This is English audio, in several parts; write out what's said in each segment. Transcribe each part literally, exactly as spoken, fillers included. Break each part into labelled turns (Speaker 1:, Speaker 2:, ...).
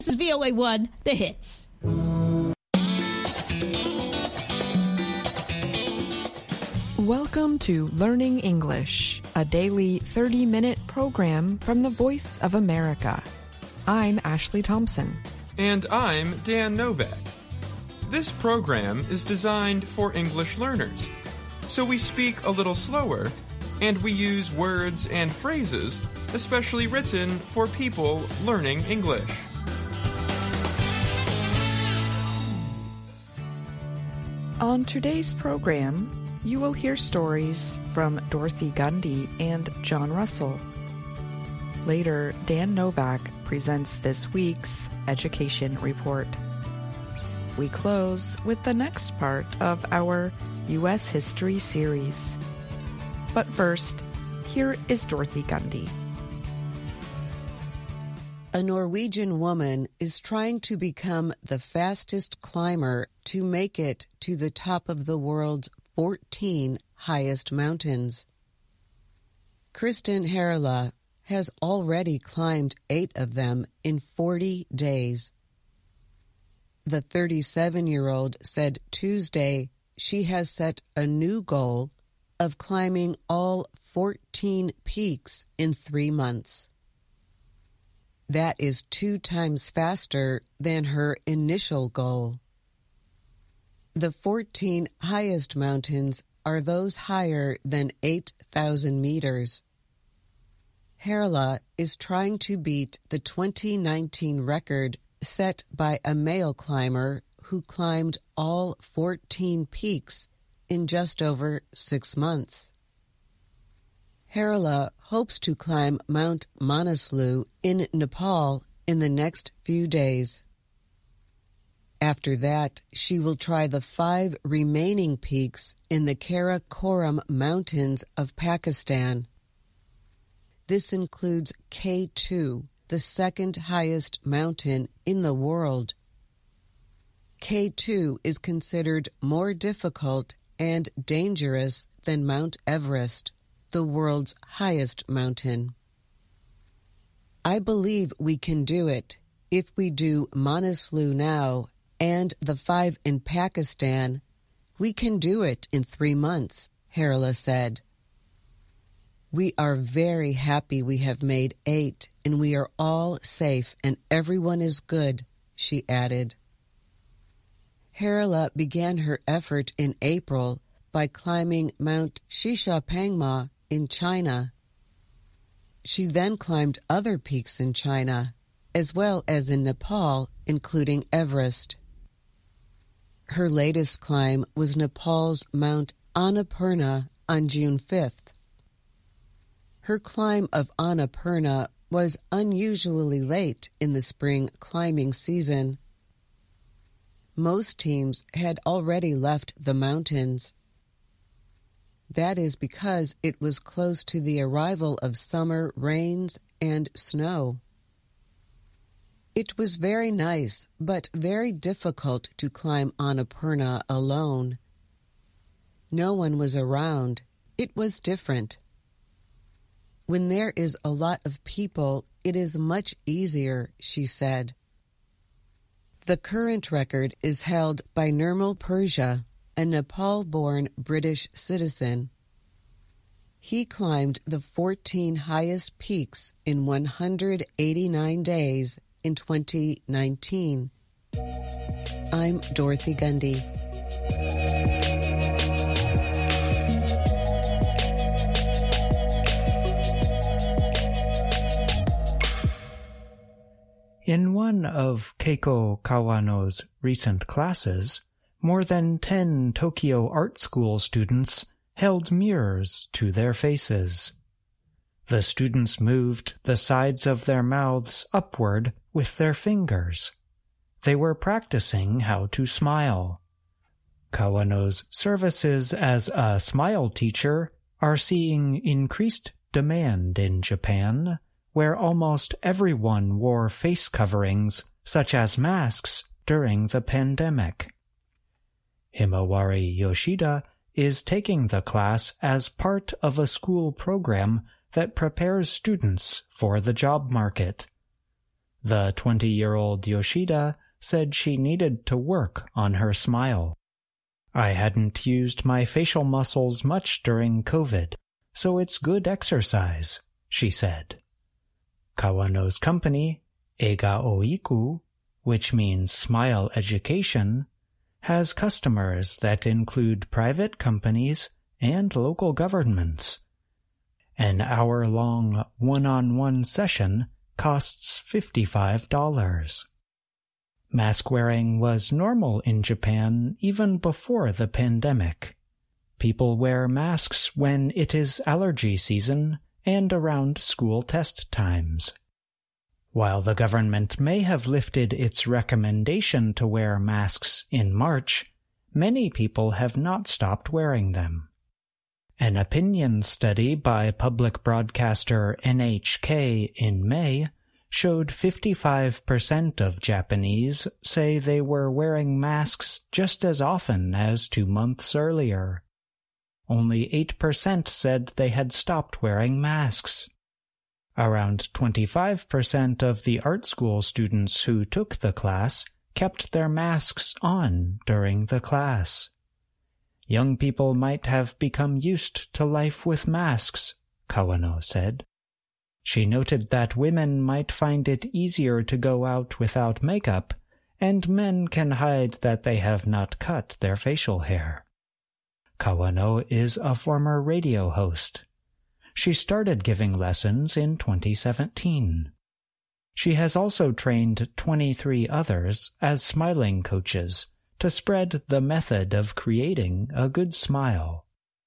Speaker 1: This is V O A one, The Hits.
Speaker 2: Welcome to Learning English, a daily thirty-minute program from the Voice of America. I'm Ashley Thompson.
Speaker 3: And I'm Dan Novak. This program is designed for English learners, so we speak a little slower, and we use words and phrases especially written for people learning English.
Speaker 2: On today's program, you will hear stories from Dorothy Gundy and John Russell. Later, Dan Novak presents this week's Education Report. We close with the next part of our U S History series. But first, here is Dorothy Gundy.
Speaker 4: A Norwegian woman is trying to become the fastest climber to make it to the top of the world's fourteen highest mountains. Kristen Herla has already climbed eight of them in forty days. The thirty-seven-year-old said Tuesday she has set a new goal of climbing all fourteen peaks in three months. That is two times faster than her initial goal. The fourteen highest mountains are those higher than eight thousand meters. Herla is trying to beat the twenty nineteen record set by a male climber who climbed all fourteen peaks in just over six months. Herla hopes to climb Mount Manaslu in Nepal in the next few days. After that, she will try the five remaining peaks in the Karakoram Mountains of Pakistan. This includes K two, the second highest mountain in the world. K two is considered more difficult and dangerous than Mount Everest, the world's highest mountain. I believe we can do it if we do Manaslu now and the five in Pakistan. We can do it in three months, Herla said. We are very happy we have made eight, and we are all safe and everyone is good, she added. Herla began her effort in April by climbing Mount Shishapangma in China. She then climbed other peaks in China, as well as in Nepal, including Everest. Her latest climb was Nepal's Mount Annapurna on June fifth. Her climb of Annapurna was unusually late in the spring climbing season. Most teams had already left the mountains. That is because it was close to the arrival of summer rains and snow. It was very nice, but very difficult to climb Annapurna alone. No one was around. It was different. When there is a lot of people, it is much easier, she said. The current record is held by Nirmal Purja, a Nepal-born British citizen. He climbed the fourteen highest peaks in one hundred eighty-nine days in twenty nineteen. I'm Dorothy Gundy.
Speaker 5: In one of Keiko Kawano's recent classes, more than ten Tokyo Art School students held mirrors to their faces. The students moved the sides of their mouths upward with their fingers. They were practicing how to smile. Kawano's services as a smile teacher are seeing increased demand in Japan, where almost everyone wore face coverings, such as masks, during the pandemic. Himawari Yoshida is taking the class as part of a school program that prepares students for the job market. The twenty-year-old Yoshida said she needed to work on her smile. I hadn't used my facial muscles much during COVID, so it's good exercise, she said. Kawano's company, Eiga Oiku, which means Smile Education, has customers that include private companies and local governments. An hour-long one-on-one session costs fifty-five dollars. Mask-wearing was normal in Japan even before the pandemic. People wear masks when it is allergy season and around school test times. While the government may have lifted its recommendation to wear masks in March, many people have not stopped wearing them. An opinion study by public broadcaster N H K in May showed fifty-five percent of Japanese say they were wearing masks just as often as two months earlier. Only eight percent said they had stopped wearing masks. Around twenty-five percent of the art school students who took the class kept their masks on during the class. Young people might have become used to life with masks, Kawano said. She noted that women might find it easier to go out without makeup, and men can hide that they have not cut their facial hair. Kawano is a former radio host. She started giving lessons in twenty seventeen. She has also trained twenty-three others as smiling coaches to spread the method of creating a good smile.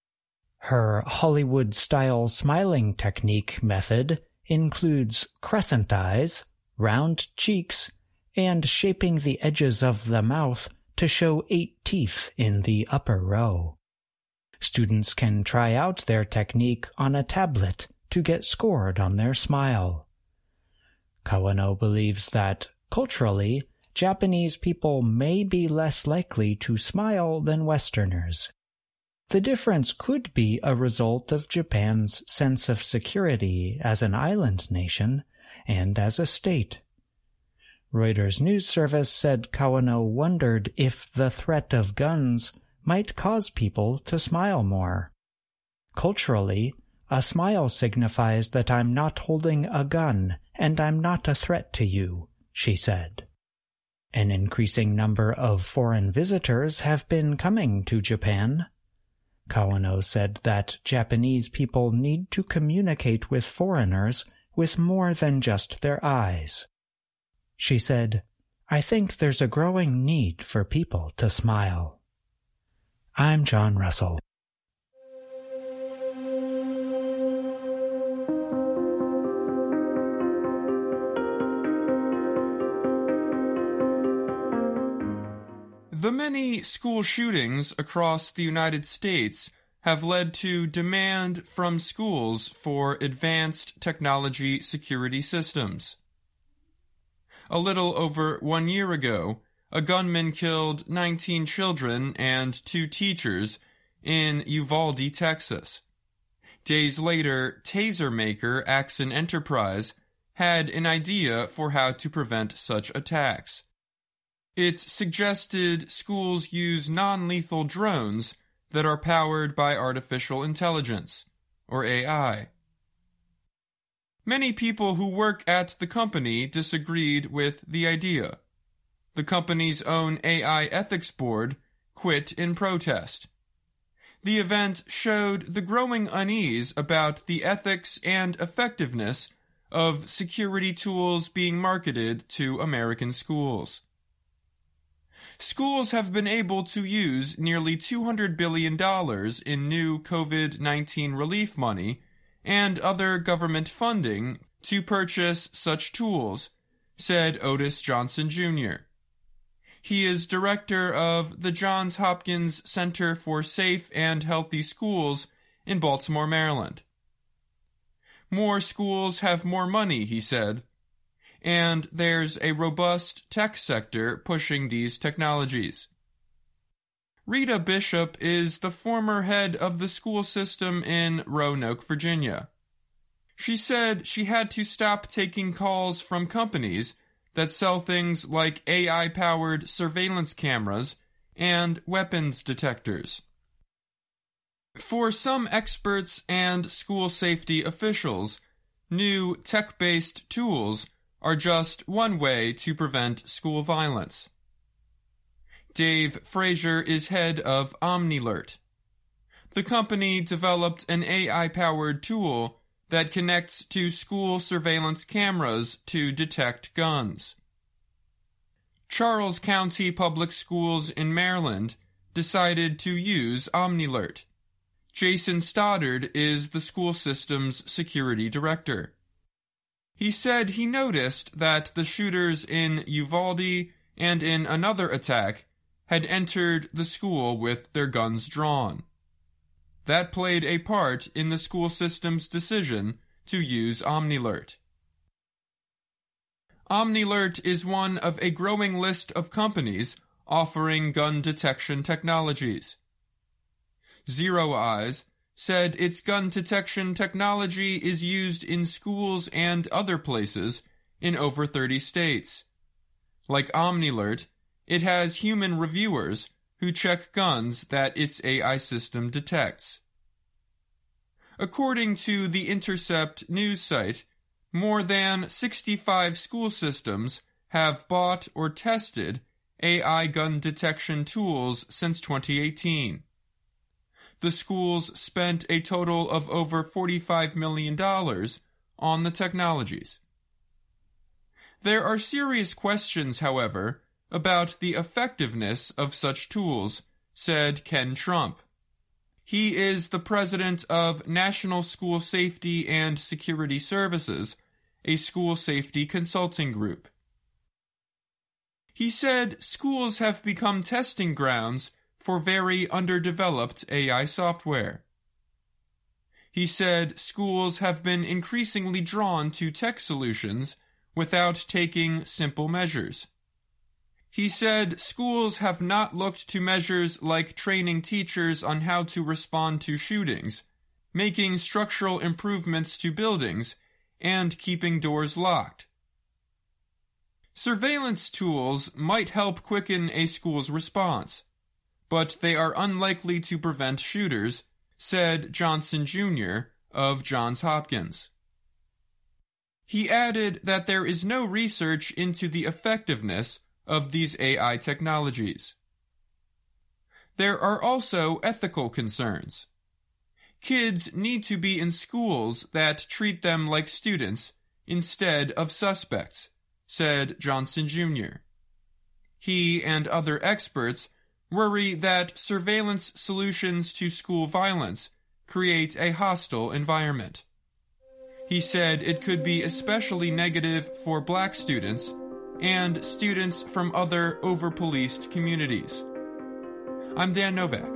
Speaker 5: Her Hollywood-style smiling technique method includes crescent eyes, round cheeks, and shaping the edges of the mouth to show eight teeth in the upper row. Students can try out their technique on a tablet to get scored on their smile. Kawano believes that, culturally, Japanese people may be less likely to smile than Westerners. The difference could be a result of Japan's sense of security as an island nation and as a state. Reuters news service said Kawano wondered if the threat of guns might cause people to smile more. Culturally, a smile signifies that I'm not holding a gun and I'm not a threat to you, she said. An increasing number of foreign visitors have been coming to Japan. Kawano said that Japanese people need to communicate with foreigners with more than just their eyes. She said, I think there's a growing need for people to smile. I'm John Russell.
Speaker 3: The many school shootings across the United States have led to demand from schools for advanced technology security systems. A little over one year ago, a gunman killed nineteen children and two teachers in Uvalde, Texas. Days later, taser maker Axon Enterprise had an idea for how to prevent such attacks. It suggested schools use non-lethal drones that are powered by artificial intelligence, or A I. Many people who work at the company disagreed with the idea. The company's own A I ethics board quit in protest. The event showed the growing unease about the ethics and effectiveness of security tools being marketed to American schools. Schools have been able to use nearly two hundred billion dollars in new COVID nineteen relief money and other government funding to purchase such tools, said Otis Johnson Junior He is director of the Johns Hopkins Center for Safe and Healthy Schools in Baltimore, Maryland. More schools have more money, he said, and there's a robust tech sector pushing these technologies. Rita Bishop is the former head of the school system in Roanoke, Virginia. She said she had to stop taking calls from companies that sell things like A I-powered surveillance cameras and weapons detectors. For some experts and school safety officials, new tech-based tools are just one way to prevent school violence. Dave Frazier is head of OmniAlert. The company developed an A I-powered tool that connects to school surveillance cameras to detect guns. Charles County Public Schools in Maryland decided to use OmniAlert. Jason Stoddard is the school system's security director. He said he noticed that the shooters in Uvalde and in another attack had entered the school with their guns drawn. That played a part in the school system's decision to use OmniAlert. OmniAlert is one of a growing list of companies offering gun detection technologies. Zero Eyes said its gun detection technology is used in schools and other places in over thirty states. Like OmniAlert, it has human reviewers who check guns that its A I system detects. According to the Intercept news site, more than sixty-five school systems have bought or tested A I gun detection tools since twenty eighteen. The schools spent a total of over forty-five million dollars on the technologies. There are serious questions, however, about the effectiveness of such tools, said Ken Trump. He is the president of National School Safety and Security Services, a school safety consulting group. He said schools have become testing grounds for very underdeveloped A I software. He said schools have been increasingly drawn to tech solutions without taking simple measures. He said schools have not looked to measures like training teachers on how to respond to shootings, making structural improvements to buildings, and keeping doors locked. Surveillance tools might help quicken a school's response, but they are unlikely to prevent shooters, said Johnson Junior of Johns Hopkins. He added that there is no research into the effectiveness of these A I technologies. There are also ethical concerns. Kids need to be in schools that treat them like students instead of suspects, said Johnson Junior He and other experts worry that surveillance solutions to school violence create a hostile environment. He said it could be especially negative for black students and students from other over-policed communities. I'm Dan Novak.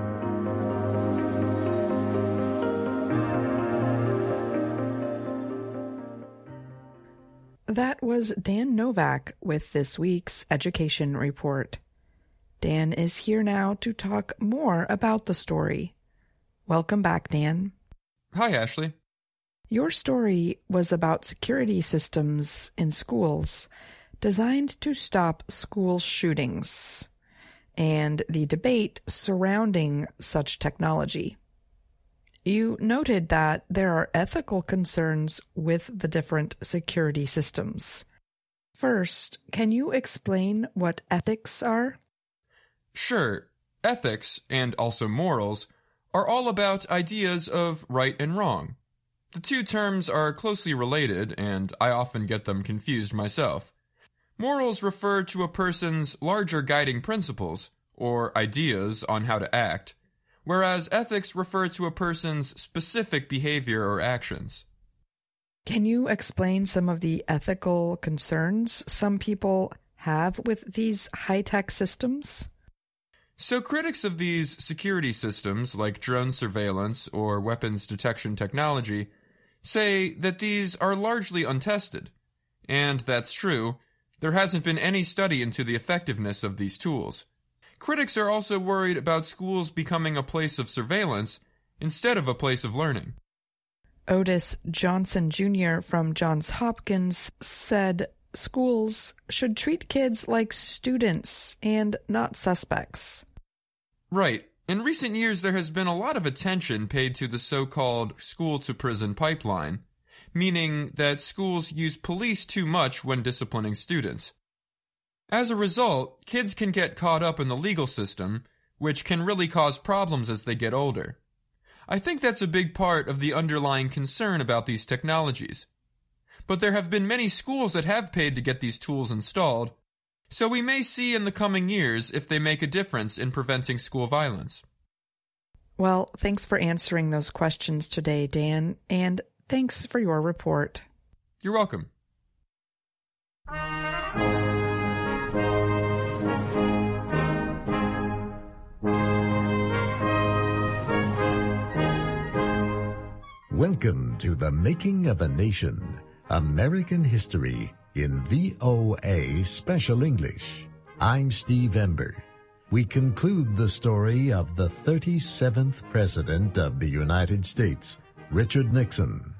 Speaker 2: That was Dan Novak with this week's Education Report. Dan is here now to talk more about the story. Welcome back, Dan.
Speaker 3: Hi, Ashley.
Speaker 2: Your story was about security systems in schools designed to stop school shootings and the debate surrounding such technology. You noted that there are ethical concerns with the different security systems. First, can you explain what ethics are?
Speaker 3: Sure. Ethics, and also morals, are all about ideas of right and wrong. The two terms are closely related, and I often get them confused myself. Morals refer to a person's larger guiding principles, or ideas on how to act, whereas ethics refer to a person's specific behavior or actions.
Speaker 2: Can you explain some of the ethical concerns some people have with these high-tech systems?
Speaker 3: So critics of these security systems, like drone surveillance or weapons detection technology, say that these are largely untested. And that's true. There hasn't been any study into the effectiveness of these tools. Critics are also worried about schools becoming a place of surveillance instead of a place of learning.
Speaker 2: Otis Johnson Junior from Johns Hopkins said schools should treat kids like students and not suspects.
Speaker 3: Right. In recent years, there has been a lot of attention paid to the so-called school-to-prison pipeline, meaning that schools use police too much when disciplining students. As a result, kids can get caught up in the legal system, which can really cause problems as they get older. I think that's a big part of the underlying concern about these technologies. But there have been many schools that have paid to get these tools installed, so we may see in the coming years if they make a difference in preventing school violence.
Speaker 2: Well, thanks for answering those questions today, Dan, and thanks for your report.
Speaker 3: You're welcome.
Speaker 6: Welcome to The Making of a Nation, American History in V O A Special English. I'm Steve Ember. We conclude the story of the thirty-seventh President of the United States, Richard Nixon.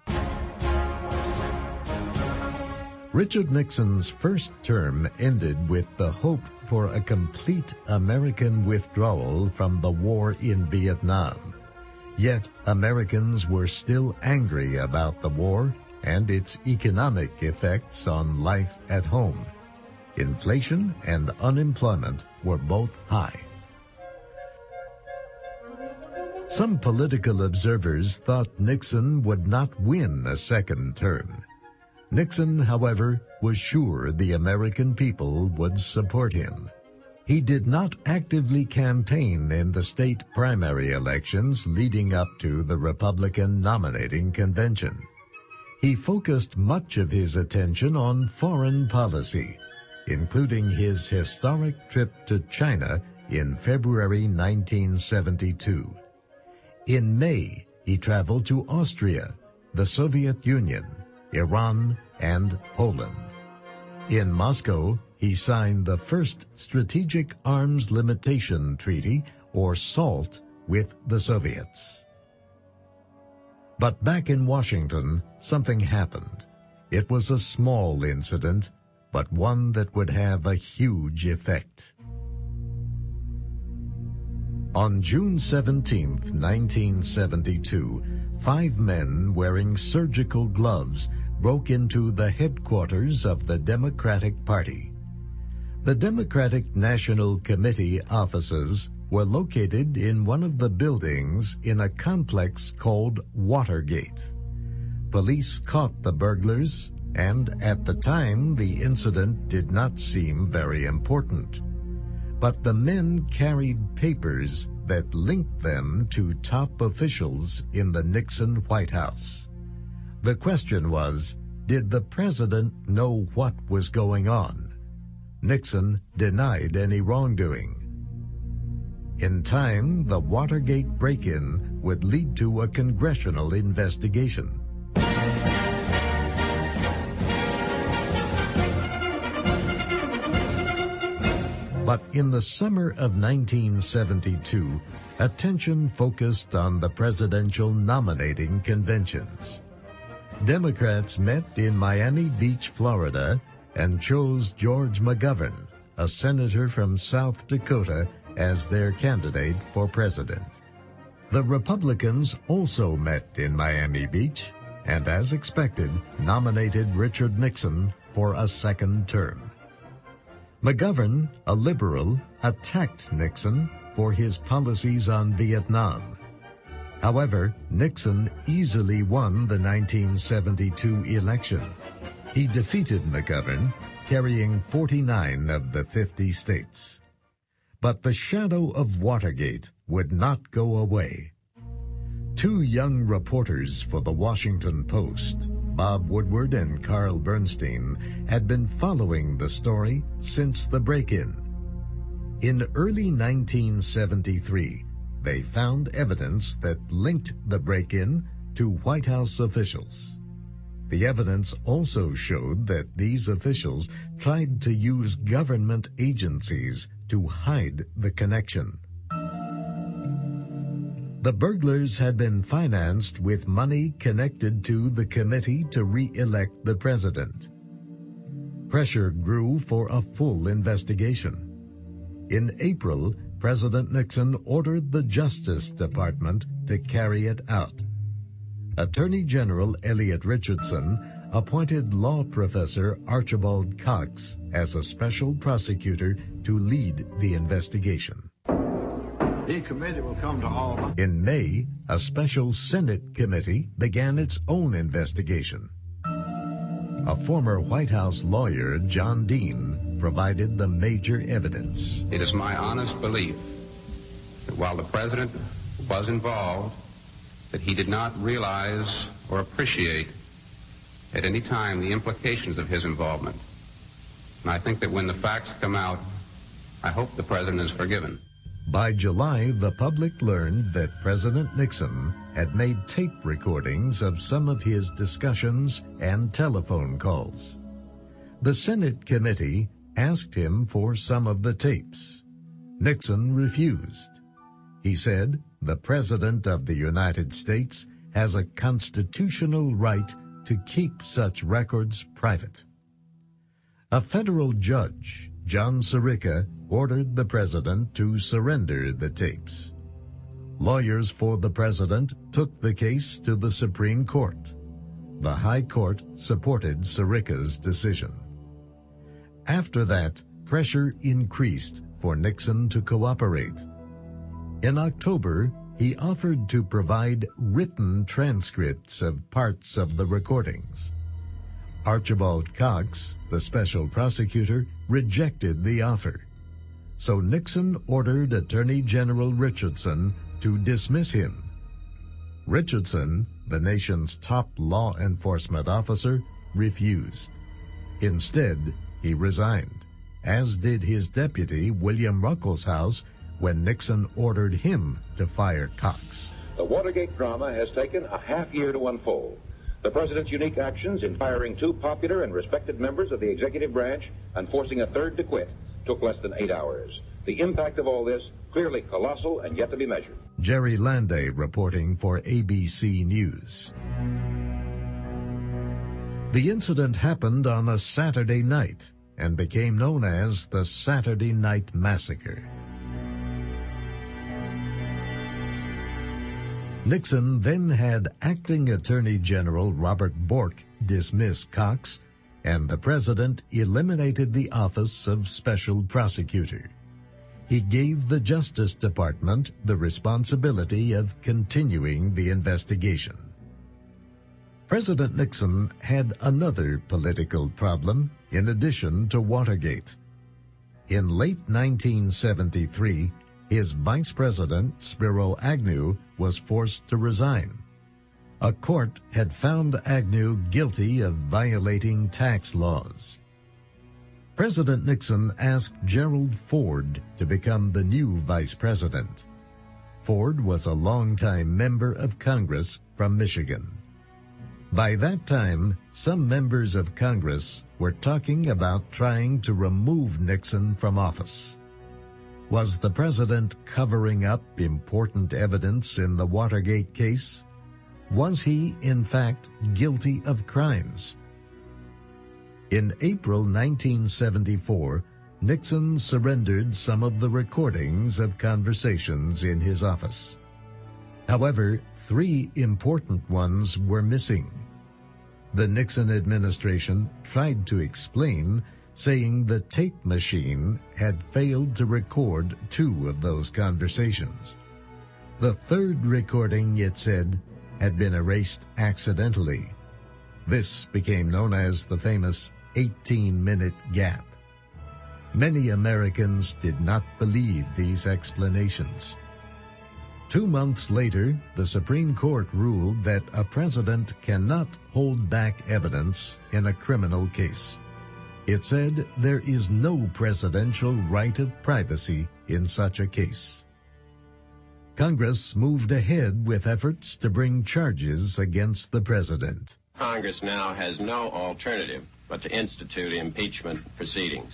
Speaker 6: Richard Nixon's first term ended with the hope for a complete American withdrawal from the war in Vietnam. Yet Americans were still angry about the war and its economic effects on life at home. Inflation and unemployment were both high. Some political observers thought Nixon would not win a second term. Nixon, however, was sure the American people would support him. He did not actively campaign in the state primary elections leading up to the Republican nominating convention. He focused much of his attention on foreign policy, including his historic trip to China in February nineteen seventy-two. In May, he traveled to Austria, the Soviet Union, Iran, and Poland. In Moscow, he signed the first Strategic Arms Limitation Treaty, or SALT, with the Soviets. But back in Washington, something happened. It was a small incident, but one that would have a huge effect. On June seventeenth, nineteen seventy-two, five men wearing surgical gloves broke into the headquarters of the Democratic Party. The Democratic National Committee offices were located in one of the buildings in a complex called Watergate. Police caught the burglars, and at the time the incident did not seem very important. But the men carried papers that linked them to top officials in the Nixon White House. The question was, did the president know what was going on? Nixon denied any wrongdoing. In time, the Watergate break-in would lead to a congressional investigation. But in the summer of nineteen seventy-two, attention focused on the presidential nominating conventions. Democrats met in Miami Beach, Florida, and chose George McGovern, a senator from South Dakota, as their candidate for president. The Republicans also met in Miami Beach and, as expected, nominated Richard Nixon for a second term. McGovern, a liberal, attacked Nixon for his policies on Vietnam. However, Nixon easily won the nineteen seventy-two election. He defeated McGovern, carrying forty-nine of the fifty states. But the shadow of Watergate would not go away. Two young reporters for the Washington Post, Bob Woodward and Carl Bernstein, had been following the story since the break-in. In early nineteen seventy-three, they found evidence that linked the break-in to White House officials. The evidence also showed that these officials tried to use government agencies to hide the connection. The burglars had been financed with money connected to the committee to re-elect the president. Pressure grew for a full investigation. In April, President Nixon ordered the Justice Department to carry it out. Attorney General Elliot Richardson appointed law professor Archibald Cox as a special prosecutor to lead the investigation.
Speaker 7: The committee will come to Alma.
Speaker 6: In May, a special Senate committee began its own investigation. A former White House lawyer, John Dean, provided the major evidence.
Speaker 8: It is my honest belief that while the president was involved, that he did not realize or appreciate at any time the implications of his involvement. And I think that when the facts come out, I hope the president is forgiven.
Speaker 6: By July, the public learned that President Nixon had made tape recordings of some of his discussions and telephone calls. The Senate committee asked him for some of the tapes. Nixon refused. He said the President of the United States has a constitutional right to keep such records private. A federal judge, John Sirica, ordered the president to surrender the tapes. Lawyers for the president took the case to the Supreme Court. The High Court supported Sirica's decision. After that, pressure increased for Nixon to cooperate. In October, he offered to provide written transcripts of parts of the recordings. Archibald Cox, the special prosecutor, rejected the offer. So Nixon ordered Attorney General Richardson to dismiss him. Richardson, the nation's top law enforcement officer, refused. Instead, he resigned, as did his deputy, William Ruckelshaus, when Nixon ordered him to fire Cox.
Speaker 9: The Watergate drama has taken a half year to unfold. The president's unique actions in firing two popular and respected members of the executive branch and forcing a third to quit took less than eight hours. The impact of all this, clearly colossal and yet to be measured.
Speaker 6: Jerry Landay reporting for A B C News. The incident happened on a Saturday night and became known as the Saturday Night Massacre. Nixon then had Acting Attorney General Robert Bork dismiss Cox, and the president eliminated the office of Special Prosecutor. He gave the Justice Department the responsibility of continuing the investigation. President Nixon had another political problem in addition to Watergate. In late nineteen seventy-three, his vice president, Spiro Agnew, was forced to resign. A court had found Agnew guilty of violating tax laws. President Nixon asked Gerald Ford to become the new vice president. Ford was a longtime member of Congress from Michigan. By that time, some members of Congress were talking about trying to remove Nixon from office. Was the president covering up important evidence in the Watergate case? Was he, in fact, guilty of crimes? In April nineteen seventy-four, Nixon surrendered some of the recordings of conversations in his office. However, three important ones were missing. The Nixon administration tried to explain, saying the tape machine had failed to record two of those conversations. The third recording, it said, had been erased accidentally. This became known as the famous eighteen-minute gap. Many Americans did not believe these explanations. Two months later, the Supreme Court ruled that a president cannot hold back evidence in a criminal case. It said there is no presidential right of privacy in such a case. Congress moved ahead with efforts to bring charges against the president.
Speaker 10: Congress now has no alternative but to institute impeachment proceedings.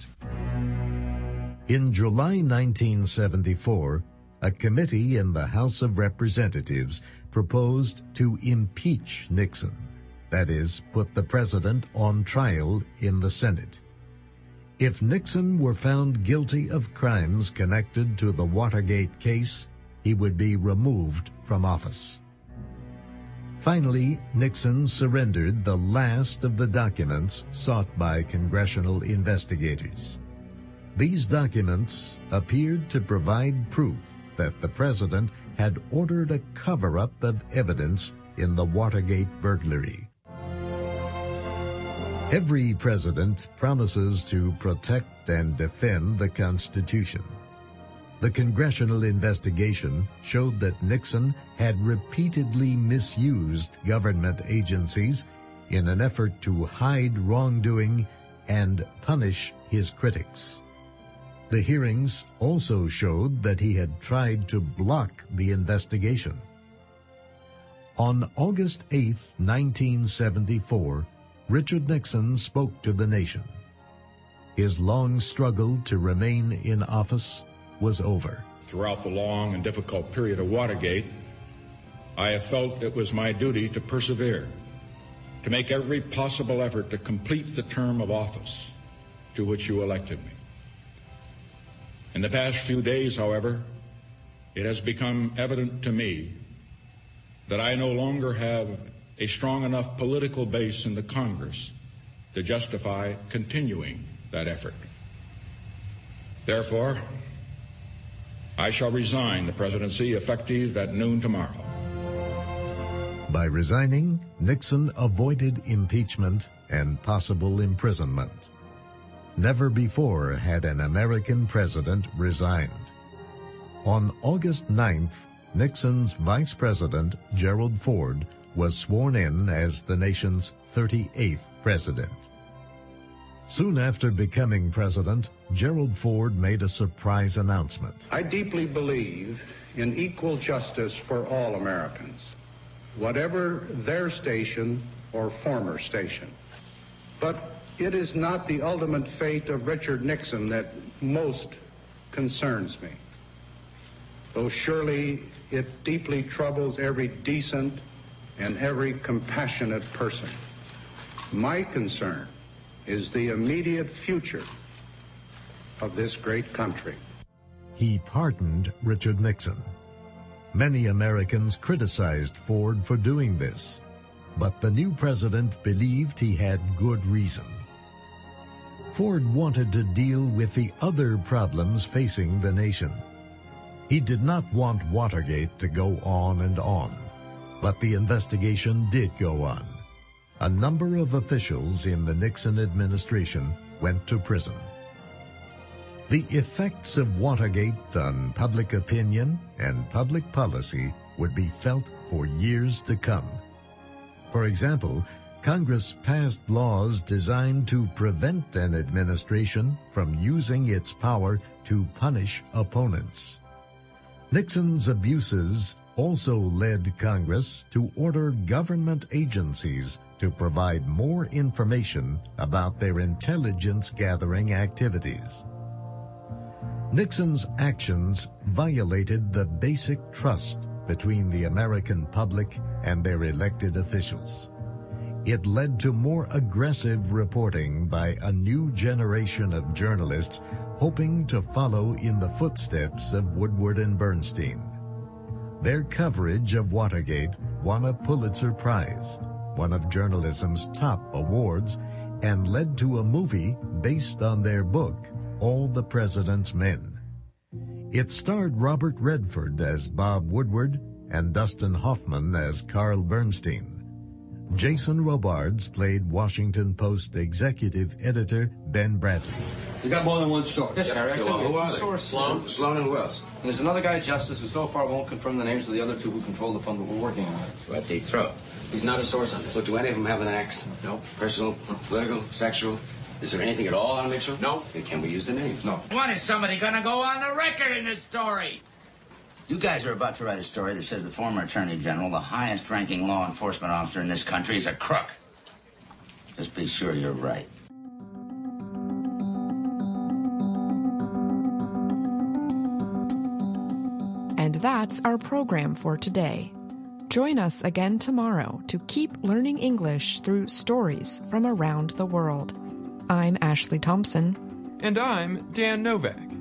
Speaker 6: In July nineteen seventy-four, a committee in the House of Representatives proposed to impeach Nixon, that is, put the president on trial in the Senate. If Nixon were found guilty of crimes connected to the Watergate case, he would be removed from office. Finally, Nixon surrendered the last of the documents sought by congressional investigators. These documents appeared to provide proof that the president had ordered a cover-up of evidence in the Watergate burglary. Every president promises to protect and defend the Constitution. The congressional investigation showed that Nixon had repeatedly misused government agencies in an effort to hide wrongdoing and punish his critics. The hearings also showed that he had tried to block the investigation. On August eighth, nineteen seventy-four, Richard Nixon spoke to the nation. His long struggle to remain in office was over.
Speaker 11: Throughout the long and difficult period of Watergate, I have felt it was my duty to persevere, to make every possible effort to complete the term of office to which you elected me. In the past few days, however, it has become evident to me that I no longer have a strong enough political base in the Congress to justify continuing that effort. Therefore, I shall resign the presidency effective at noon tomorrow.
Speaker 6: By resigning, Nixon avoided impeachment and possible imprisonment. Never before had an American president resigned. On August ninth, Nixon's vice president, Gerald Ford, was sworn in as the nation's thirty-eighth president. Soon after becoming president, Gerald Ford made a surprise announcement.
Speaker 7: I deeply believe in equal justice for all Americans, whatever their station or former station. But it is not the ultimate fate of Richard Nixon that most concerns me, though surely it deeply troubles every decent and every compassionate person. My concern is the immediate future of this great country.
Speaker 6: He pardoned Richard Nixon. Many Americans criticized Ford for doing this, but the new president believed he had good reason. Ford wanted to deal with the other problems facing the nation. He did not want Watergate to go on and on, but the investigation did go on. A number of officials in the Nixon administration went to prison. The effects of Watergate on public opinion and public policy would be felt for years to come. For example, Congress passed laws designed to prevent an administration from using its power to punish opponents. Nixon's abuses also led Congress to order government agencies to provide more information about their intelligence-gathering activities. Nixon's actions violated the basic trust between the American public and their elected officials. It led to more aggressive reporting by a new generation of journalists hoping to follow in the footsteps of Woodward and Bernstein. Their coverage of Watergate won a Pulitzer Prize, one of journalism's top awards, and led to a movie based on their book, All the President's Men. It starred Robert Redford as Bob Woodward and Dustin Hoffman as Carl Bernstein. Jason Robards played Washington Post executive editor Ben Bradley.
Speaker 12: You got more than one source.
Speaker 13: Yes, Harry. I said
Speaker 12: well, who are they?
Speaker 13: Source.
Speaker 12: Sloan? Sloan and who else?
Speaker 13: And there's another guy, Justice, who so far won't confirm the names of the other two who control the fund that we're working on.
Speaker 12: Right, deep throat.
Speaker 13: He's not a source on this.
Speaker 12: Look, do any of them have an axe?
Speaker 13: No.
Speaker 12: Personal, political, sexual? Is there anything at all on Mitchell?
Speaker 13: No.
Speaker 12: Then can we use the names?
Speaker 13: No.
Speaker 14: When is somebody gonna go on the record in this story?
Speaker 15: You guys are about to write a story that says the former Attorney General, the highest-ranking law enforcement officer in this country, is a crook. Just be sure you're right.
Speaker 2: And that's our program for today. Join us again tomorrow to keep learning English through stories from around the world. I'm Ashley Thompson.
Speaker 3: And I'm Dan Novak.